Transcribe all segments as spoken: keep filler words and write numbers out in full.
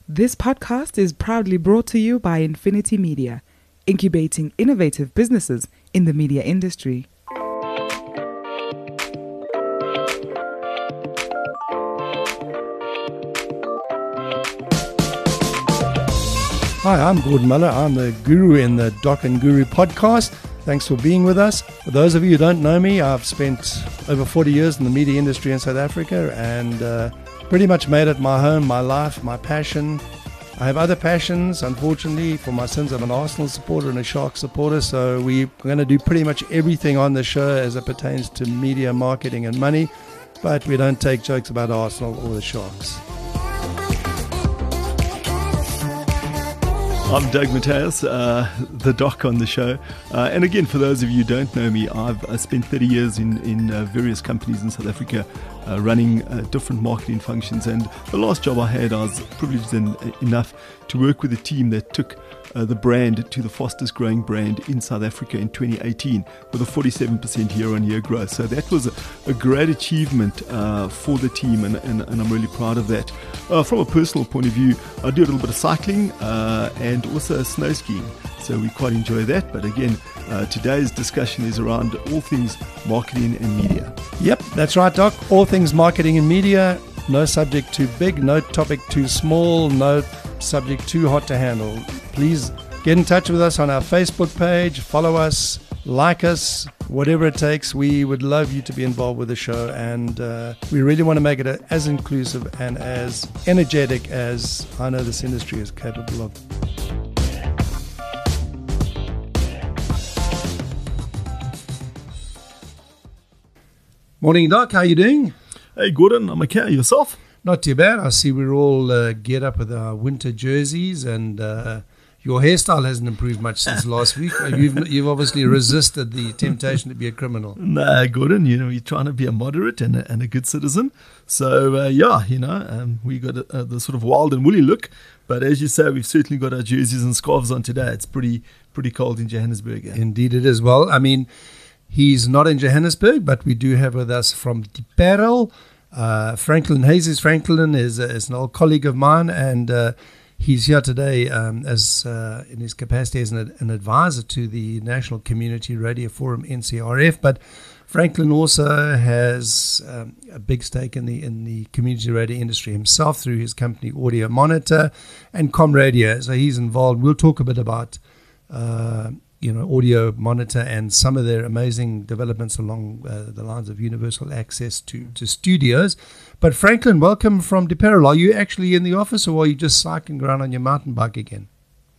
This podcast is proudly brought to you by Infinity Media, incubating innovative businesses in the media industry. Hi, I'm Gordon Muller. I'm the guru in the Doc and Guru podcast. Thanks for being with us. For those of you who don't know me, I've spent over forty years in the media industry in South Africa and uh, pretty much made it my home, my life, my passion. I have other passions. Unfortunately, for my sins, I'm an Arsenal supporter and a Sharks supporter, so we're going to do pretty much everything on the show as it pertains to media, marketing and money, but we don't take jokes about Arsenal or the Sharks. I'm Doug Mateus, uh, the doc on the show. Uh, and again, for those of you who don't know me, I've I spent thirty years in, in uh, various companies in South Africa uh, running uh, different marketing functions. And the last job I had, I was privileged en- enough to work with a team that took uh, the brand to the fastest growing brand in South Africa in twenty eighteen with a forty-seven percent year-on-year growth. So that was a, a great achievement uh, for the team, and, and, and I'm really proud of that. Uh, from a personal point of view, I do a little bit of cycling uh, and also snow skiing, so we quite enjoy that. But again, uh, today's discussion is around all things marketing and media. Yep, that's right, Doc. All things marketing and media. No subject too big, no topic too small, no subject too hot to handle. Please get in touch with us on our Facebook page, follow us, like us, whatever it takes. We would love you to be involved with the show, and uh, we really want to make it as inclusive and as energetic as I know this industry is capable of. Morning, Doc. How are you doing? Hey, Gordon, I'm okay. Yourself? Not too bad. I see we're all uh, geared up with our winter jerseys, and uh, your hairstyle hasn't improved much since last week. You've, you've obviously resisted the temptation to be a criminal. No, Gordon, you know, you're trying to be a moderate and a, and a good citizen. So, uh, yeah, you know, um, we got a, a, the sort of wild and woolly look. But as you say, we've certainly got our jerseys and scarves on today. It's pretty pretty cold in Johannesburg. Eh? Indeed it is. Well, I mean, he's not in Johannesburg, but we do have with us from Deparel, uh, Franklin Hayes. Franklin is, uh, is an old colleague of mine, and uh, he's here today um, as uh, in his capacity as an, an advisor to the National Community Radio Forum, N C R F. But Franklin also has um, a big stake in the in the community radio industry himself through his company Audio Monitor and Com Radio. So he's involved. We'll talk a bit about uh, you know, Audio Monitor and some of their amazing developments along uh, the lines of universal access to, to studios. But Franklin, welcome from Deparel. Are you actually in the office, or are you just cycling around on your mountain bike again?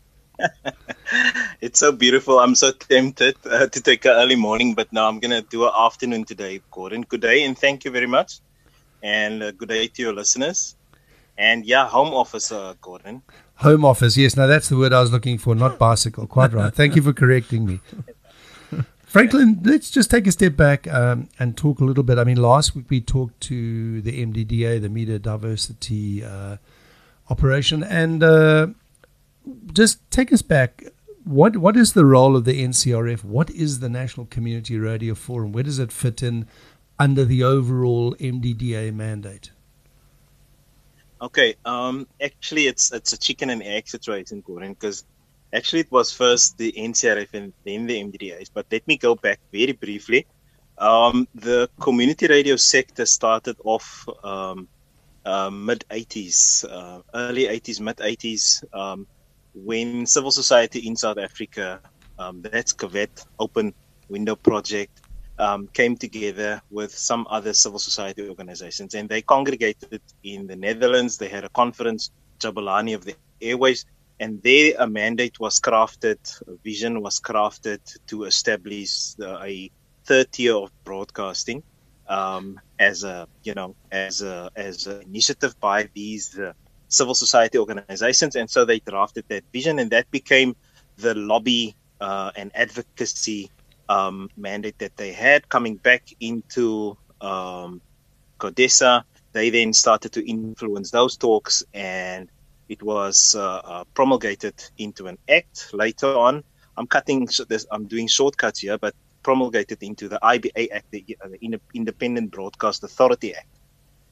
It's so beautiful. I'm so tempted uh, to take an early morning, but no, I'm going to do an afternoon today, Gordon. Good day, and thank you very much. And uh, good day to your listeners. And yeah, home office, uh, Gordon. Home office, yes. Now that's the word I was looking for, not bicycle. Quite right. Thank you for correcting me. Franklin, let's just take a step back um, and talk a little bit. I mean, last week we talked to the M D D A, the Media Diversity uh, Operation, and uh, just take us back. What What is the role of the N C R F? What is the National Community Radio Forum? Where does it fit in under the overall M D D A mandate? Okay, um, actually, it's it's a chicken and egg situation, Gordon, because actually it was first the N C R F and then the M D D As. But let me go back very briefly. Um, the community radio sector started off um, uh, mid eighties, uh, early eighties, mid eighties, um, when civil society in South Africa, um, that's C V E T, Open Window Project, Um, came together with some other civil society organizations, and they congregated in the Netherlands. They had a conference, Jabulani of the Airways, and there a mandate was crafted, a vision was crafted to establish uh, a third tier of broadcasting um, as a, you know, as a as an initiative by these uh, civil society organizations. And so they drafted that vision, and that became the lobby uh, and advocacy Um, mandate that they had. Coming back into um, CODESA, they then started to influence those talks, and it was uh, uh, promulgated into an act later on. I'm cutting this, I'm doing shortcuts here, but promulgated into the I B A Act, the, uh, the Independent Broadcast Authority Act.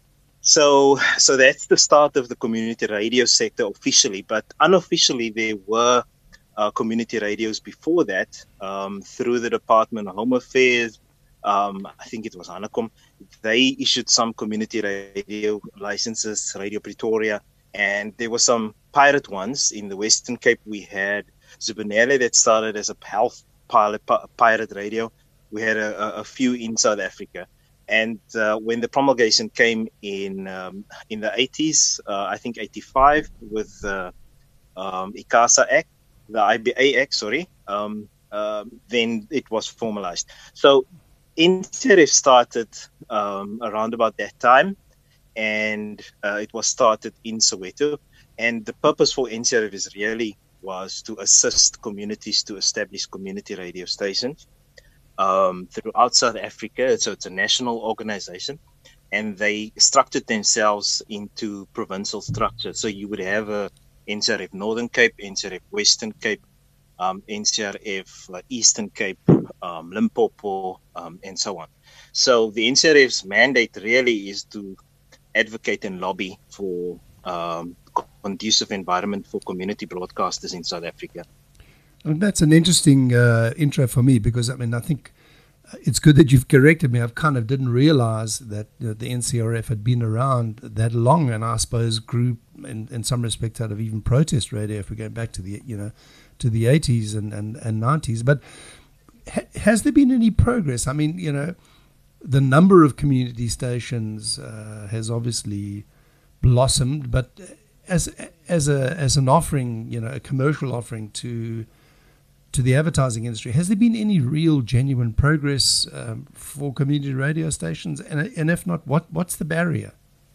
so so that's the start of the community radio sector officially, but unofficially there were uh, community radios before that um, through the Department of Home Affairs. Um, I think it was Hanacom. They issued some community radio licenses, Radio Pretoria, and there were some pirate ones in the Western Cape. We had Zubinele that started as a health pilot, pirate radio. We had a, a few in South Africa. And uh, when the promulgation came in um, in the eighties, uh, I think eighty-five, with the um, ICASA Act, the I B A Act, sorry, um, uh, then it was formalized. So N C R F started um, around about that time, and uh, it was started in Soweto. And the purpose for N C R F is really was to assist communities to establish community radio stations um, throughout South Africa. So it's a national organization, and they structured themselves into provincial structures. So you would have a N C R F Northern Cape, N C R F Western Cape, um, N C R F uh, Eastern Cape, um, Limpopo, um, and so on. So the N C R F's mandate really is to advocate and lobby for um, conducive environment for community broadcasters in South Africa. And that's an interesting uh, intro for me, because I mean I think it's good that you've corrected me. I've kind of didn't realize that you know, the N C R F had been around that long, and I suppose grew in, in some respects out of even protest radio if we go back to the you know to the eighties and, and, and nineties. But ha- has there been any progress? I mean, you know, the number of community stations uh, has obviously blossomed, but as as a as an offering, you know, a commercial offering to to the advertising industry, has there been any real genuine progress um, for community radio stations? And and if not, what what's the barrier?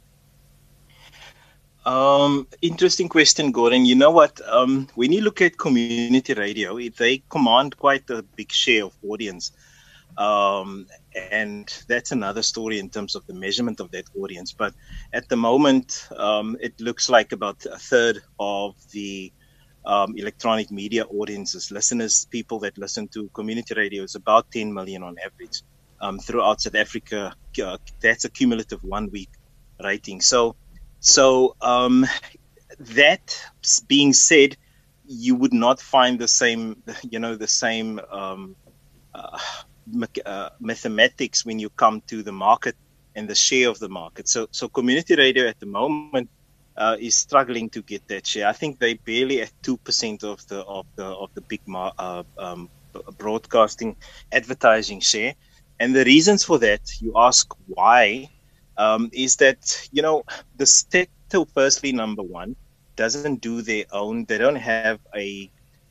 Um, interesting question, Gordon. You know what? Um, when you look at community radio, it, they command quite a big share of audience. Um, and that's another story in terms of the measurement of that audience. But at the moment, um, it looks like about a third of the um, electronic media audiences, listeners, people that listen to community radio, is about ten million on average um, throughout South Africa. Uh, that's a cumulative one week rating. So, so um, that being said, you would not find the same, you know, the same um, uh, Uh, mathematics when you come to the market and the share of the market. So, so community radio at the moment uh, is struggling to get that share. I think they barely at two percent of the of the of the big mar- uh, um, broadcasting advertising share. And the reasons for that, you ask why, um, is that you know the sector, firstly, number one, doesn't do their own. They don't have a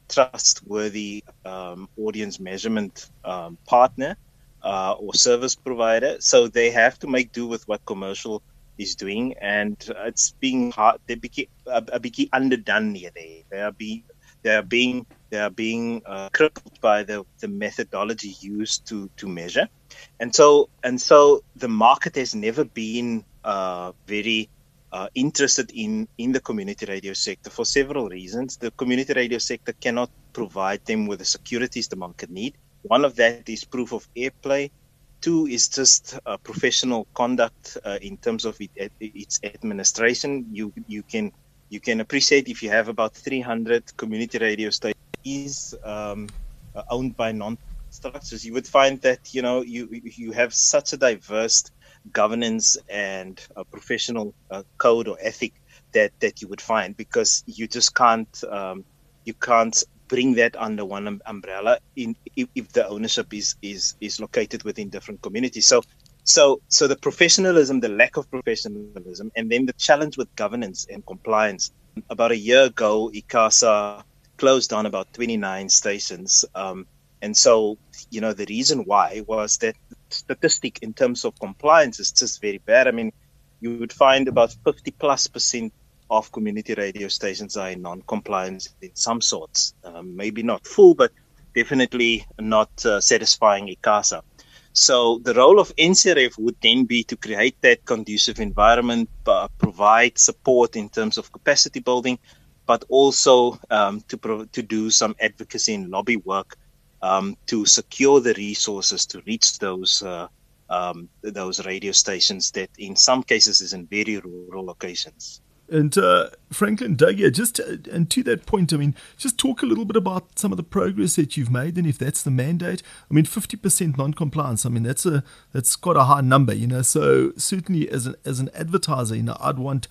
trustworthy um, audience measurement um, partner uh, or service provider, so they have to make do with what commercial is doing, and it's being hard. They became a bit underdone here. They they are being they are being they are being uh, crippled by the, the methodology used to to measure, and so and so the market has never been uh, very Uh, interested in, in the community radio sector for several reasons. The community radio sector cannot provide them with the securities the market need. One of that is proof of airplay. Two is just uh, professional conduct uh, in terms of it, its administration. You you can you can appreciate if you have about three hundred community radio stations um, uh, owned by non-structures, you would find that you know you you have such a diverse governance and a professional uh, code or ethic that that you would find, because you just can't um, you can't bring that under one um, umbrella in if, if the ownership is is is located within different communities. So so so the professionalism, the lack of professionalism, and then the challenge with governance and compliance. About a year ago, ICASA closed down about twenty-nine stations, um, and so you know the reason why was that statistic in terms of compliance is just very bad. I mean, you would find about fifty plus percent of community radio stations are in non-compliance in some sorts. Um, maybe not full, but definitely not uh, satisfying ICASA. So the role of N C R F would then be to create that conducive environment, uh, provide support in terms of capacity building, but also um, to pro- to do some advocacy and lobby work Um, to secure the resources to reach those uh, um, those radio stations that in some cases is in very rural locations. And uh, Franklin, Doug, yeah, just uh, and to that point, I mean, just talk a little bit about some of the progress that you've made, and if that's the mandate. I mean, fifty percent non-compliance. I mean, that's a that's quite a high number, you know. So certainly, as an as an advertiser, you know, I'd want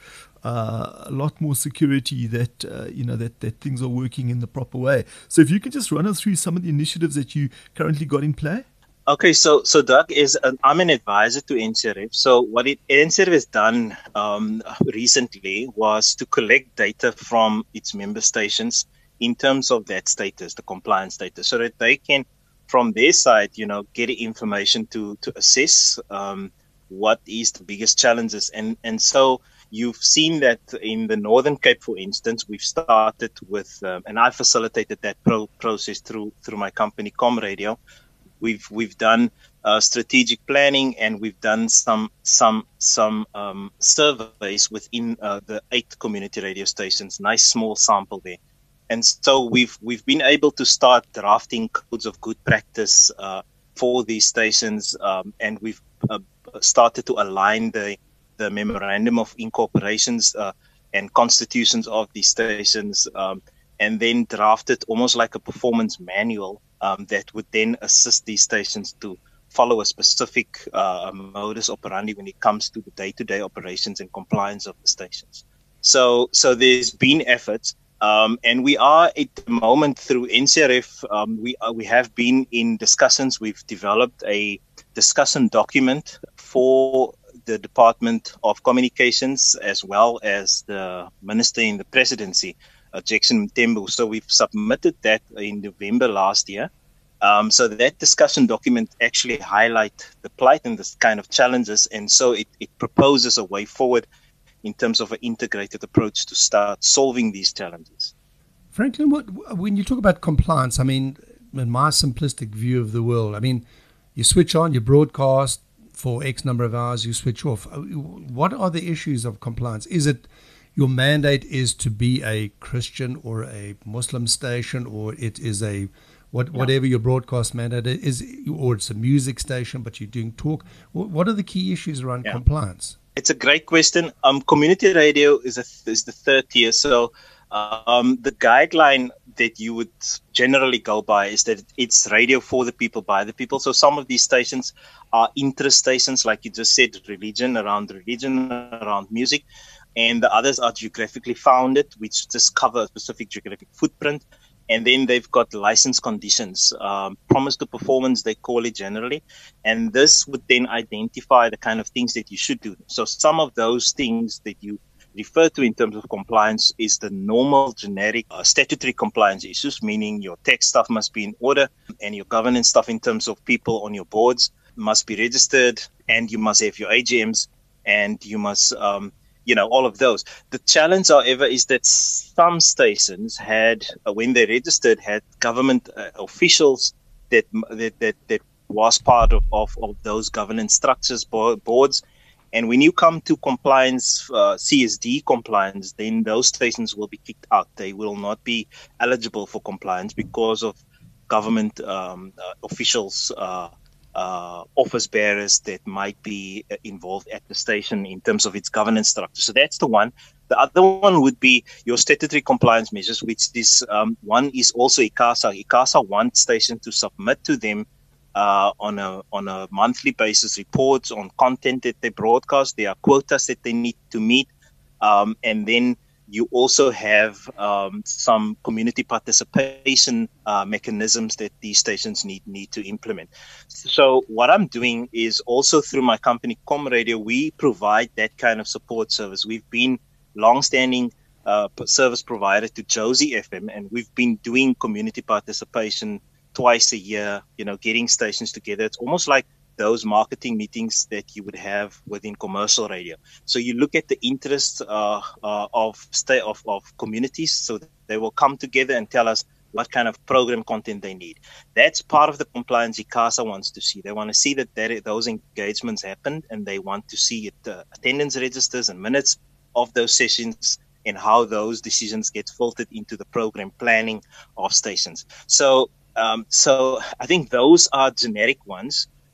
uh, a lot more security that uh, you know that that things are working in the proper way. So if you could just run us through some of the initiatives that you currently got in play. Okay, so so Doug is an, I'm an advisor to N C R F. So what it, N C R F has done um, recently was to collect data from its member stations in terms of that status, the compliance status, so that they can, from their side, you know, get information to to assess um, what is the biggest challenges. And and so you've seen that in the Northern Cape, for instance, we've started with, um, and I facilitated that pro- process through through my company ComRadio. We've we've done uh, strategic planning, and we've done some some some um, surveys within uh, the eight community radio stations. Nice small sample there, and so we've we've been able to start drafting codes of good practice uh, for these stations, um, and we've uh, started to align the the memorandum of incorporations uh, and constitutions of these stations, um, and then drafted almost like a performance manual. Um, that would then assist these stations to follow a specific uh, modus operandi when it comes to the day-to-day operations and compliance of the stations. So, so there's been efforts, um, and we are at the moment through N C R F. Um, we uh, we have been in discussions. We've developed a discussion document for the Department of Communications as well as the Minister in the Presidency, Uh, Jackson Mthembu. So we've submitted that in November last year. Um, so that discussion document actually highlight the plight and this kind of challenges. And so it, it proposes a way forward in terms of an integrated approach to start solving these challenges. Franklin, what, when you talk about compliance, I mean, in my simplistic view of the world, I mean, you switch on, you broadcast for X number of hours, you switch off. What are the issues of compliance? Is it your mandate is to be a Christian or a Muslim station, or it is a what yeah. whatever your broadcast mandate is, or it's a music station, but you're doing talk? What are the key issues around yeah. compliance? It's a great question. Um, community radio is a is the third tier. So um, the guideline that you would generally go by is that it's radio for the people, by the people. So some of these stations are interest stations, like you just said, religion, around religion, around music. And the others are geographically founded, which just cover a specific geographic footprint. And then they've got license conditions, um, promise to performance, they call it generally. And this would then identify the kind of things that you should do. So some of those things that you refer to in terms of compliance is the normal generic uh, statutory compliance issues, meaning your tax stuff must be in order and your governance stuff in terms of people on your boards must be registered, and you must have your A G Ms, and you must... Um, You know, all of those. The challenge, however, is that some stations had, uh, when they registered, had government uh, officials that, that that that was part of, of, of those governance structures, boards. And when you come to compliance, uh, C S D compliance, then those stations will be kicked out. They will not be eligible for compliance because of government um, uh, officials. Uh, Uh, office bearers that might be uh, involved at the station in terms of its governance structure. So that's the one. The other one would be your statutory compliance measures, which is um, one is also ICASA. ICASA wants station to submit to them uh, on a on a monthly basis reports on content that they broadcast. There are quotas that they need to meet, um, and then you also have um, some community participation uh, mechanisms that these stations need need to implement. So what I'm doing is also through my company ComRadio, we provide that kind of support service. We've been long-standing uh, service provider to Josie F M, and we've been doing community participation twice a year, you know, getting stations together. It's almost like those marketing meetings that you would have within commercial radio. So you look at the interests uh, uh, of state of, of communities, so they will come together and tell us what kind of program content they need. That's part of the compliance ICASA wants to see. They want to see that there, those engagements happened, and they want to see it, uh, attendance registers and minutes of those sessions, and how those decisions get filtered into the program planning of stations. So, um, so I think those are generic ones.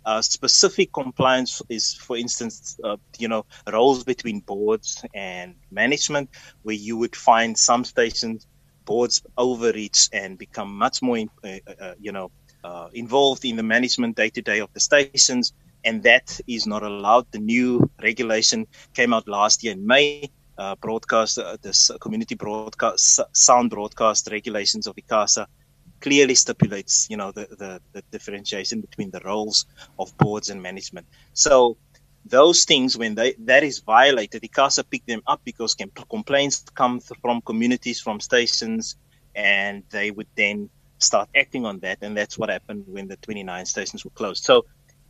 Uh, specific compliance is, for instance, uh, you know, roles between boards and management, where you would find some stations, boards overreach and become much more, uh, uh, you know, uh, involved in the management day-to-day of the stations, and that is not allowed. The new regulation came out last year in May. Uh, broadcast, uh, this community broadcast, sound broadcast regulations of ICASA clearly stipulates, you know, the, the, the differentiation between the roles of boards and management. So those things, when they that is violated, ICASA pick them up because complaints come from communities, from stations, and they would then start acting on that. And that's what happened when the twenty-nine stations were closed. So,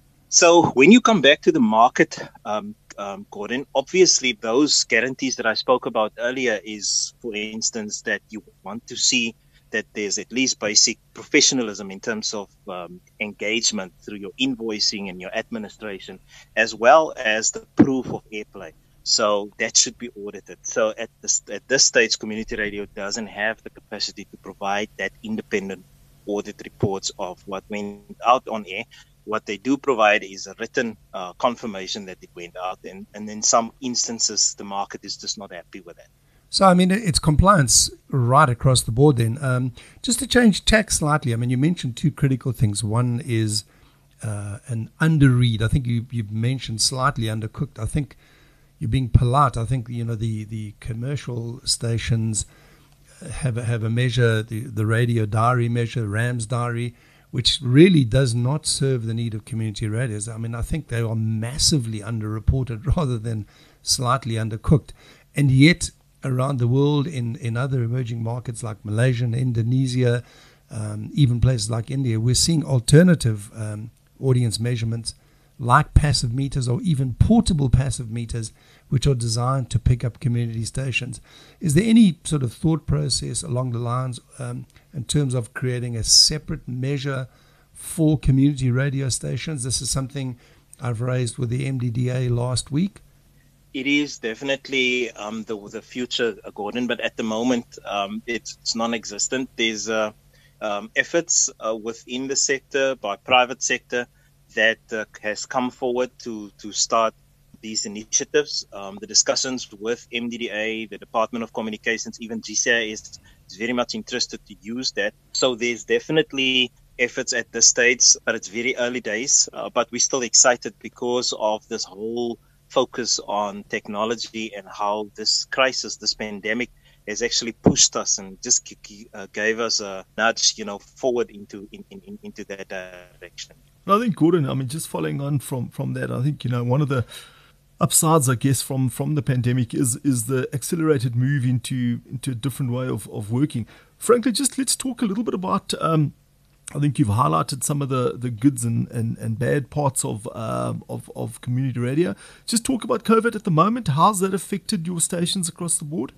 so when you come back to the market, um, um, Gordon, obviously those guarantees that I spoke about earlier is, for instance, that you want to see that there's at least basic professionalism in terms of um, engagement through your invoicing and your administration, as well as the proof of airplay. So that should be audited. So at this, at this stage, community radio doesn't have the capacity to provide that independent audit reports of what went out on air. What they do provide is a written uh, confirmation that it went out. And, and in some instances, the market is just not happy with that. So, I mean, it's compliance right across the board then. Um, just to change tack slightly, I mean, you mentioned two critical things. One is uh, an underread. I think you, you've mentioned slightly undercooked. I think you're being polite. I think, you know, the, the commercial stations have a, have a measure, the, the radio diary measure, Ram's diary, which really does not serve the need of community radios. I mean, I think they are massively underreported rather than slightly undercooked. And yet, around the world, in, in other emerging markets like Malaysia and Indonesia, um, even places like India, we're seeing alternative um, audience measurements like passive meters or even portable passive meters, which are designed to pick up community stations. Is there any sort of thought process along the lines um, in terms of creating a separate measure for community radio stations? This is something I've raised with the M D D A last week. It is definitely um, the the future, Gordon, but at the moment um, it's, it's non-existent. There's uh, um, efforts uh, within the sector by private sector that uh, has come forward to to start these initiatives. Um, the discussions with M D D A, the Department of Communications, even G C I S is very much interested to use that. So there's definitely efforts at this stage, but it's very early days. Uh, but we're still excited because of this whole focus on technology and how this crisis, this pandemic, has actually pushed us and just uh, gave us a nudge, you know, forward into in, in, into that direction. I think, Gordon, I mean, just following on from, from that, I think, you know, one of the upsides, I guess, from, from the pandemic is is the accelerated move into into a different way of, of working. Frankly, just let's talk a little bit about, um, I think you've highlighted some of the, the goods and, and, and bad parts of, um, of of community radio. Just talk about COVID at the moment. How's that affected your stations across the board?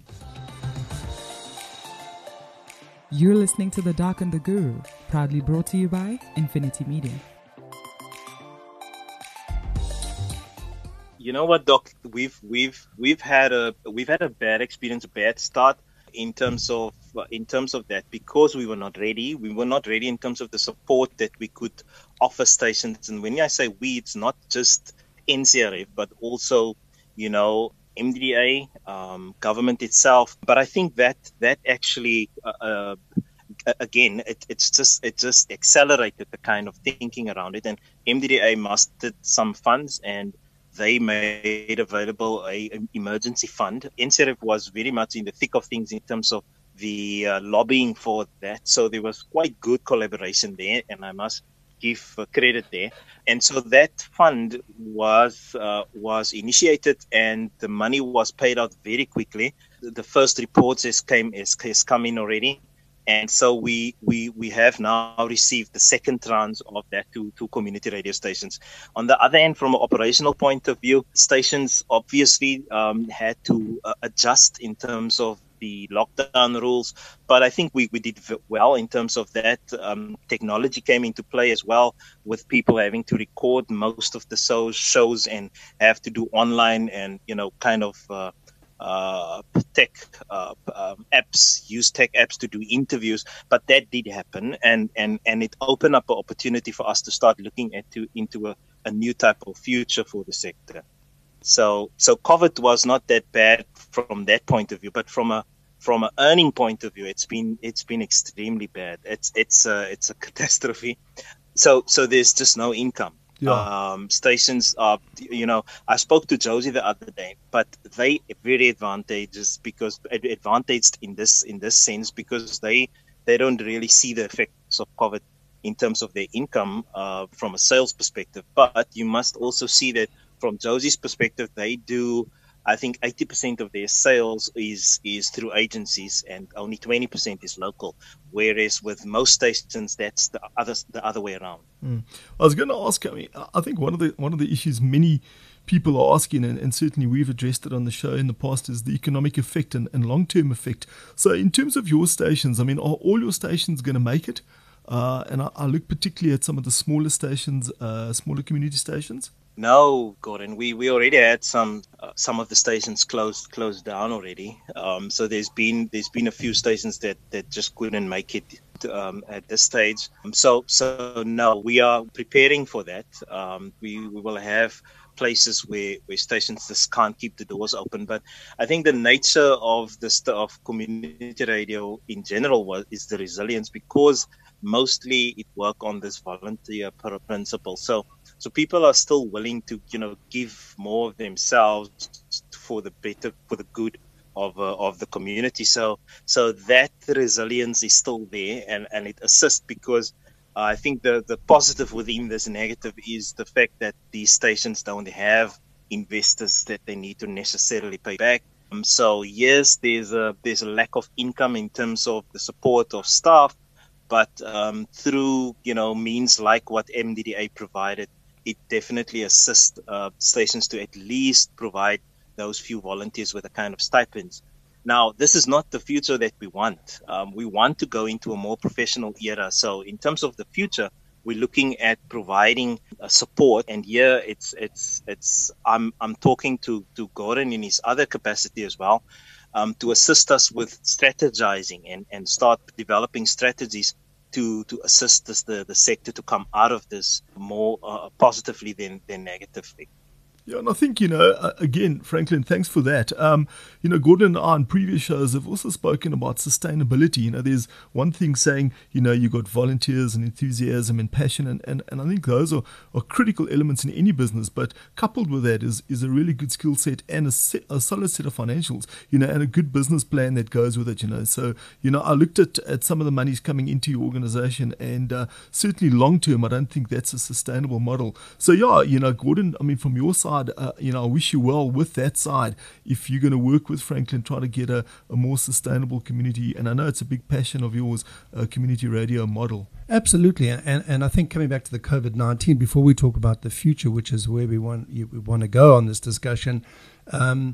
You're listening to The Doc and the Guru, proudly brought to you by Infinity Media. You know what, Doc? We've we've we've had a we've had a bad experience, a bad start in terms of in terms of that because we were not ready. We were not ready in terms of the support that we could offer stations. And when I say we, it's not just N C R F, but also, you know, M D D A, um, government itself. But I think that that actually, uh, uh, again, it, it's just it just accelerated the kind of thinking around it. And M D D A mustered some funds and they made available a, an emergency fund. N C R F was very much in the thick of things in terms of the uh, lobbying for that. So there was quite good collaboration there, and I must give uh, credit there. And so that fund was uh, was initiated, and the money was paid out very quickly. The, the first reports has came has, has come in already. And so we, we we have now received the second tranche of that to, to community radio stations. On the other hand, from an operational point of view, stations obviously um, had to uh, adjust in terms of the lockdown rules. But I think we, we did well in terms of that. Um, technology came into play as well, with people having to record most of the shows, shows and have to do online and, you know, kind of uh, uh tech uh, um, apps use tech apps to do interviews, but that did happen, and and and it opened up an opportunity for us to start looking at to into a a new type of future for the sector. So, so COVID was not that bad from that point of view, but from a from an earning point of view, it's been it's been extremely bad. It's it's a it's a catastrophe. So, so there's just no income. Yeah. Um, stations are, you know, I spoke to Josie the other day, but they are very advantageous because advantaged in this in this sense because they they don't really see the effects of COVID in terms of their income uh, from a sales perspective. But you must also see that from Josie's perspective, they do. I think eighty percent of their sales is is through agencies, and only twenty percent is local. Whereas with most stations, that's the other the other way around. Mm. I was going to ask. I mean, I think one of the one of the issues many people are asking, and, and certainly we've addressed it on the show in the past, is the economic effect and, and long term effect. So, in terms of your stations, I mean, are all your stations going to make it? Uh, and I, I look particularly at some of the smaller stations, uh, smaller community stations. No, Gordon. We, we already had some uh, some of the stations closed closed down already. Um, so there's been there's been a few stations that, that just couldn't make it um, at this stage. Um, so so no, we are preparing for that. Um, we we will have places where, where stations just can't keep the doors open. But I think the nature of the st- of community radio in general was is the resilience, because mostly it work on this volunteer principle. So. So people are still willing to, you know, give more of themselves for the better, for the good of uh, of the community. So so that resilience is still there, and, and it assists because uh, I think the, the positive within this negative is the fact that these stations don't have investors that they need to necessarily pay back. Um, so yes, there's a there's a lack of income in terms of the support of staff, but um, through, you know, means like what M D D A provided, it definitely assists uh, stations to at least provide those few volunteers with a kind of stipends. Now, this is not the future that we want. Um, we want to go into a more professional era. So in terms of the future, we're looking at providing uh, support. And here it's, it's, it's, I'm, I'm talking to, to Gordon in his other capacity as well, um, to assist us with strategizing and, and start developing strategies to to assist this, the, the sector to come out of this more uh, positively than, than negatively. Yeah, and I think, you know, uh, again, Franklin, thanks for that. Um, you know, Gordon and I on previous shows have also spoken about sustainability. You know, there's one thing saying, you know, you got volunteers and enthusiasm and passion, and, and, and I think those are, are critical elements in any business. But coupled with that is, is a really good skill set and a, set, a solid set of financials, you know, and a good business plan that goes with it, you know. So, you know, I looked at, at some of the monies coming into your organization, and uh, certainly long term, I don't think that's a sustainable model. So, yeah, you know, Gordon, I mean, from your side, Uh, you know, I wish you well with that side. If you're going to work with Franklin, try to get a, a more sustainable community, and I know it's a big passion of yours, a community radio model. Absolutely, and and I think coming back to the COVID nineteen, before we talk about the future, which is where we want you, we want to go on this discussion, um,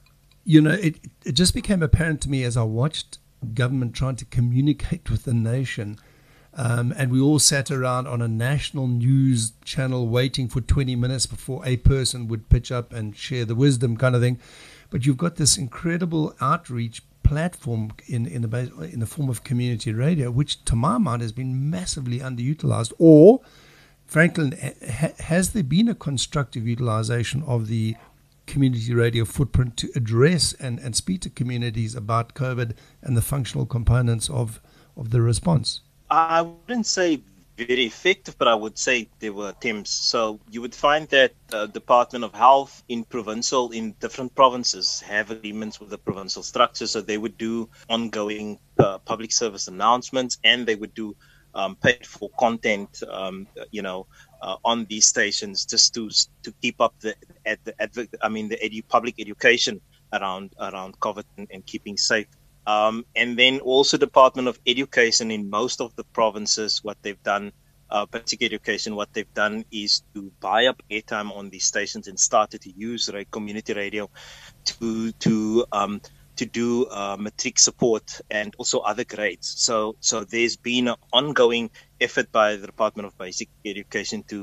you know, it it just became apparent to me as I watched government trying to communicate with the nation. Um, and we all sat around on a national news channel waiting for twenty minutes before a person would pitch up and share the wisdom kind of thing. But you've got this incredible outreach platform in, in, the, in the form of community radio, which to my mind has been massively underutilized. Or, Franklin, ha, has there been a constructive utilization of the community radio footprint to address and, and speak to communities about COVID and the functional components of, of the response? I wouldn't say very effective, but I would say there were attempts. So you would find that uh, Department of Health in provincial, in different provinces have agreements with the provincial structure. So they would do ongoing uh, public service announcements, and they would do um, paid for content, um, you know, uh, on these stations just to to keep up the, at the, at the I mean, the edu- public education around around COVID and, and keeping safe. Um, and then also Department of Education in most of the provinces, what they've done, uh, basic education, what they've done is to buy up airtime on these stations and started to use community radio to to um, to do uh, matric support and also other grades. So so there's been an ongoing effort by the Department of Basic Education to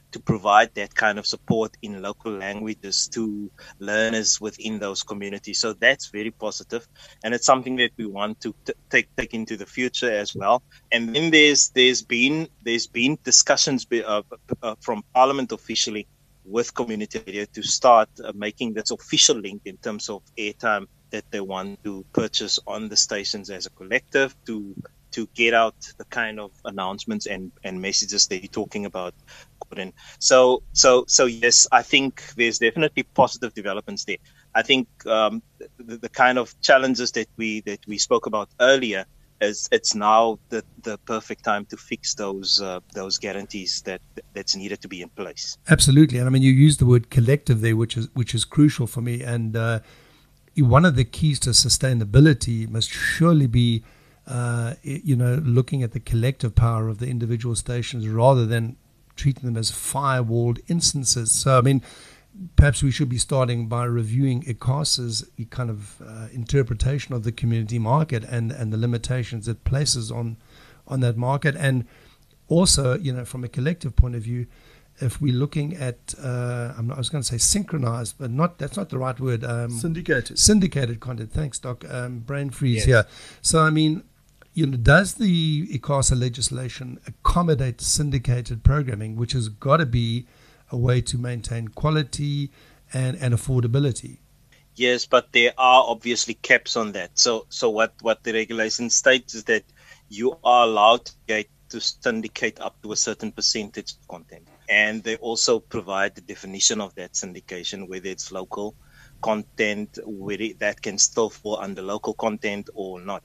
to provide that kind of support in local languages to learners within those communities. So that's very positive, and it's something that we want to t- take take into the future as well. And then there's there's been there's been discussions be, uh, uh, from Parliament officially with community radio to start uh, making this official link in terms of airtime that they want to purchase on the stations as a collective to to get out the kind of announcements and, and messages that you're talking about, Gordon. So, so, so yes, I think there's definitely positive developments there. I think um, the, the kind of challenges that we that we spoke about earlier is it's now the, the perfect time to fix those uh, those guarantees that that's needed to be in place. Absolutely, and I mean you used the word collective there, which is which is crucial for me. And uh, one of the keys to sustainability must surely be Uh, you know, looking at the collective power of the individual stations rather than treating them as firewalled instances. So, I mean, perhaps we should be starting by reviewing ICASA's kind of uh, interpretation of the community market and, and the limitations it places on on that market. And also, you know, from a collective point of view, if we're looking at, uh, I'm not, I was going to say synchronized, but not that's not the right word. Um, syndicated. Syndicated content. Thanks, Doc. Um, brain freeze yes. here. So, I mean, you know, does the ICASA legislation accommodate syndicated programming, which has got to be a way to maintain quality and, and affordability? Yes, but there are obviously caps on that. So, so what, what the regulation states is that you are allowed to get to syndicate up to a certain percentage of content. And they also provide the definition of that syndication, whether it's local content, whether it, that can still fall under local content or not.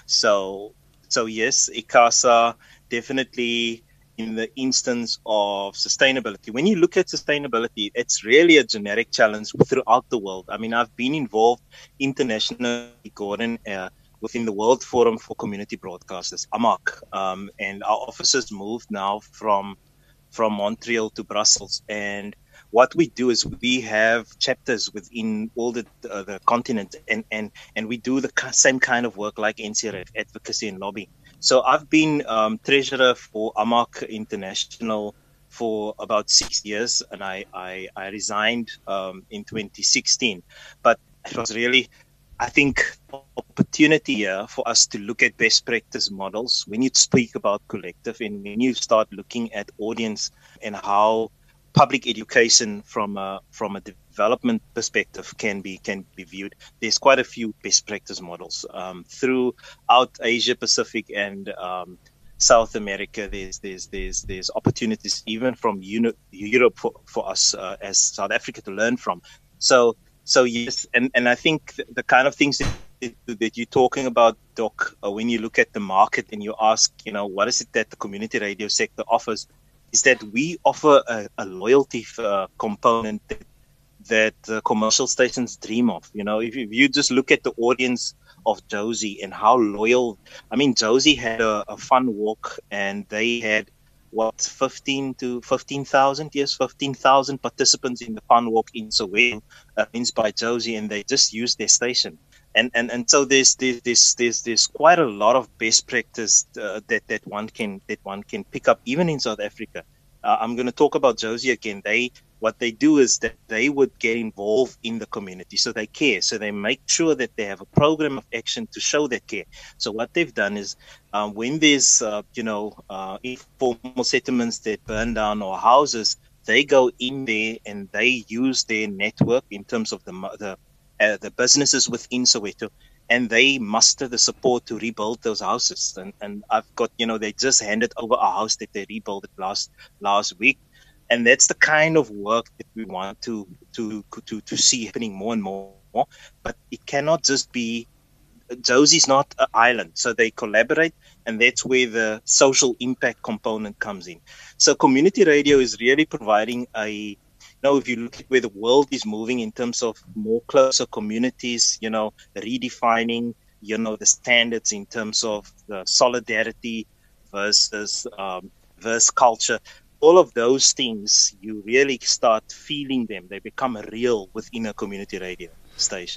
So, so yes, ICASA definitely in the instance of sustainability. When you look at sustainability, it's really a generic challenge throughout the world. I mean, I've been involved internationally, Gordon, uh, within the World Forum for Community Broadcasters, A M A C, um, and our offices moved now from from Montreal to Brussels. And what we do is we have chapters within all the uh, the continent, and, and, and we do the same kind of work like N C R F, advocacy and lobby. So I've been um, treasurer for A M A C International for about six years, and I, I, I resigned um, in twenty sixteen. But it was really, I think, opportunity here for us to look at best practice models when you speak about collective and when you start looking at audience and how public education from a, from a development perspective can be can be viewed. There's quite a few best practice models um, throughout Asia Pacific and um, South America. There's there's there's there's opportunities even from Uni- Europe for, for us uh, as South Africa to learn from. So so yes, and, and I think the, the kind of things that, that you're talking about, Doc, uh, when you look at the market and you ask, you know, what is it that the community radio sector offers, is that we offer a, a loyalty uh, component that, that uh, commercial stations dream of. You know, if you, if you just look at the audience of Josie and how loyal, I mean, Josie had a, a fun walk and they had, what, fifteen to fifteen thousand, yes, fifteen thousand participants in the fun walk in Soweto, uh, by Josie, and they just used their station. And, and and so there's there's there's there's, there's quite a lot of best practice uh, that that one can that one can pick up even in South Africa. Uh, I'm going to talk about Josie again. They what they do is that they would get involved in the community, so they care. So they make sure that they have a program of action to show that care. So what they've done is um, when there's uh, you know uh, informal settlements that burn down or houses, they go in there and they use their network in terms of the the Uh, the businesses within Soweto, and they muster the support to rebuild those houses. And, and I've got, you know, they just handed over a house that they rebuilt last last week, and that's the kind of work that we want to to to to see happening more and more. But it cannot just be. Josie's not an island, so they collaborate, and that's where the social impact component comes in. So community radio is really providing a Now, if you look at where the world is moving in terms of more closer communities, you know, redefining, you know, the standards in terms of the solidarity versus um, versus culture, all of those things, you really start feeling them. They become real within a community radio station.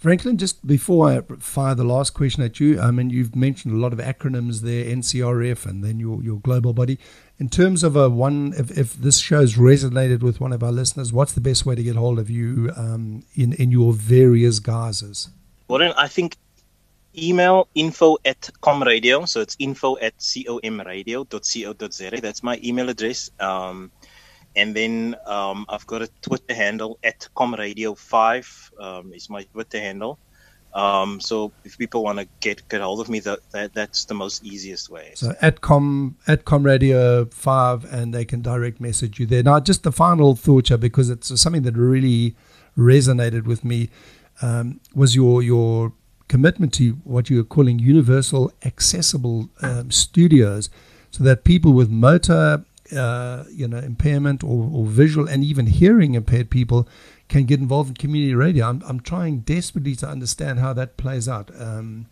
Franklin, just before I fire the last question at you, I mean, you've mentioned a lot of acronyms there, N C R F and then your, your global body. In terms of a one, if, if this show's resonated with one of our listeners, what's the best way to get hold of you um, in, in your various guises? Well, I think email info at comradio. So it's info at comradio dot co dot za. That's my email address. Um, And then um, I've got a Twitter handle at comradio five um, is my Twitter handle. Um, so if people want to get get hold of me, that, that that's the most easiest way. So at com at comradio five, and they can direct message you there. Now, just the final thought, here, because it's something that really resonated with me, um, was your your commitment to what you are calling universal accessible um, studios, so that people with motor Uh, you know, impairment or, or visual and even hearing impaired people can get involved in community radio. I'm I'm trying desperately to understand how that plays out. Um,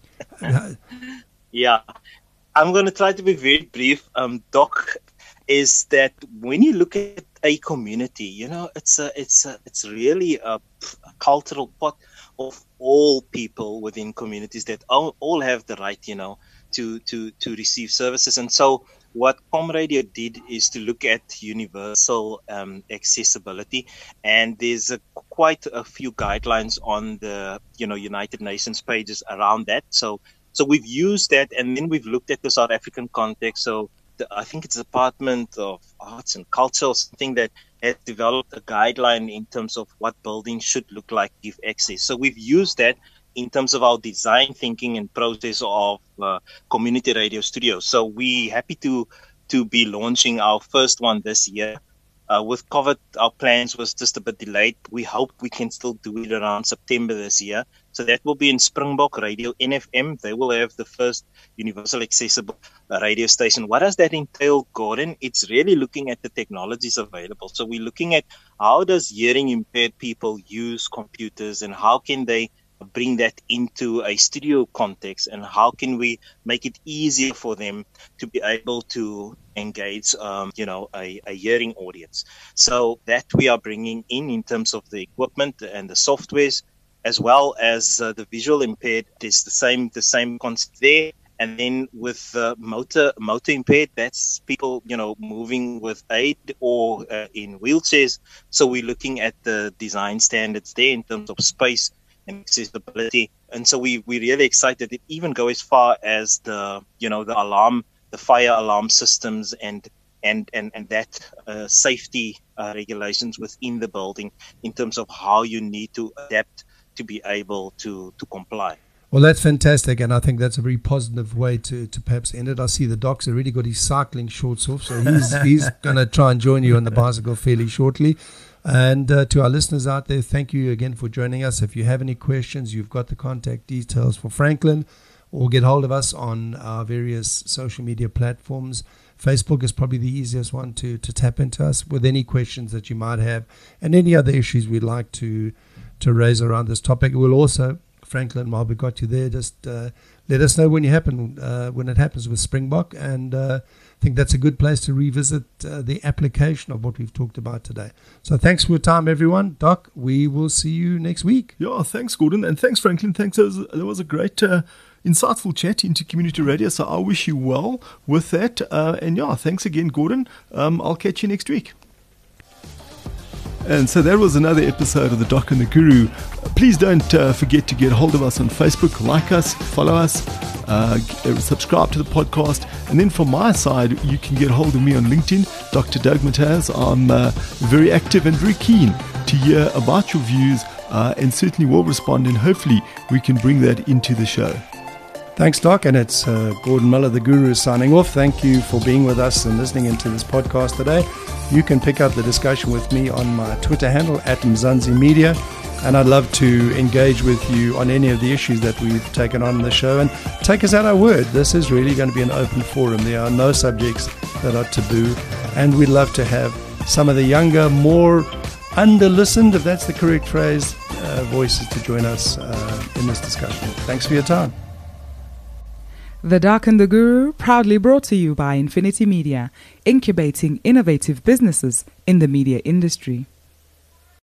yeah, I'm going to try to be very brief. Um, Doc, is that when you look at a community, you know, it's a, it's a, it's really a, a cultural pot of all people within communities that all, all have the right, you know, to to to receive services. And so what comradio did is to look at universal um, accessibility, and there's a, quite a few guidelines on the you know United Nations pages around that. So so we've used that, and then we've looked at the South African context. So the, I think it's the Department of Arts and Culture or something that has developed a guideline in terms of what buildings should look like to give access. So we've used that in terms of our design thinking and process of uh, community radio studios. So we're happy to to be launching our first one this year. Uh, with COVID, our plans was just a bit delayed. We hope we can still do it around September this year. So that will be in Springbok Radio N F M. They will have the first universal accessible uh, radio station. What does that entail, Gordon? It's really looking at the technologies available. So we're looking at how does hearing impaired people use computers, and how can they bring that into a studio context, and how can we make it easier for them to be able to engage, um, you know, a, a hearing audience. So that we are bringing in in terms of the equipment and the softwares, as well as uh, the visual impaired. There's the same the same concept there. And then with uh, motor motor impaired, that's people, you know, moving with aid or uh, in wheelchairs. So we're looking at the design standards there in terms of space and accessibility. And so we we really excited. It even go as far as the you know the alarm, the fire alarm systems, and and and and that uh, safety uh, regulations within the building in terms of how you need to adapt to be able to to comply. Well, that's fantastic, and I think that's a very positive way to, to perhaps end it. I see the Doc's already got his cycling shorts off, so he's he's going to try and join you on the bicycle fairly shortly. And uh, to our listeners out there, thank you again for joining us. If you have any questions, you've got the contact details for Franklin, or get hold of us on our various social media platforms. Facebook is probably the easiest one to, to tap into us with any questions that you might have, and any other issues we'd like to, to raise around this topic. We'll also, Franklin, while we got you there, just uh, let us know when you happen uh, when it happens with Springbok, and uh, I think that's a good place to revisit uh, the application of what we've talked about today. So thanks for your time, everyone. Doc, we will see you next week. Yeah, thanks, Gordon, and thanks, Franklin. Thanks. There was a, there was a great, uh, insightful chat into community radio. So I wish you well with that. Uh, and yeah, thanks again, Gordon. Um, I'll catch you next week. And so that was another episode of The Doc and the Guru. Please don't uh, forget to get hold of us on Facebook, like us, follow us, uh, subscribe to the podcast. And then from my side, you can get hold of me on LinkedIn, Doctor Doug Mataz. I'm uh, very active and very keen to hear about your views, uh, and certainly will respond, and hopefully we can bring that into the show. Thanks, Doc, and it's uh, Gordon Miller, the Guru, signing off. Thank you for being with us and listening into this podcast today. You can pick up the discussion with me on my Twitter handle, at Mzansi Media, and I'd love to engage with you on any of the issues that we've taken on in the show, and take us at our word. This is really going to be an open forum. There are no subjects that are taboo, and we'd love to have some of the younger, more under-listened, if that's the correct phrase, uh, voices to join us uh, in this discussion. Thanks for your time. The Doc and the Guru, proudly brought to you by Infinity Media, incubating innovative businesses in the media industry.